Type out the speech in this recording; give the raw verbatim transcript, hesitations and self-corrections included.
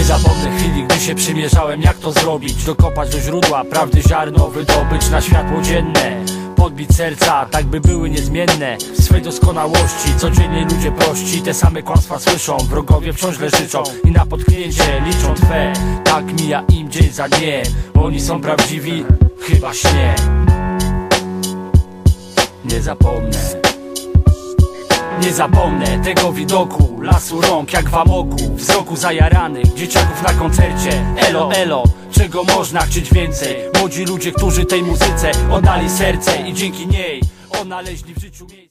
Nie zapomnę chwili, gdy się przymierzałem, jak to zrobić. Dokopać do źródła prawdy ziarno, wydobyć na światło dzienne. Podbić serca, tak by były niezmienne w swej doskonałości. Codziennie ludzie prości te same kłamstwa słyszą. Wrogowie wciąż źle życzą i na potknięcie liczą twe. Tak mija im dzień za dniem. Oni są prawdziwi, chyba śnie. Nie zapomnę, nie zapomnę tego widoku, lasu rąk jak w amoku, wzroku zajaranych dzieciaków na koncercie. Elo, elo, czego można chcieć więcej? Młodzi ludzie, którzy tej muzyce oddali serce i dzięki niej odnaleźli w życiu miejsce.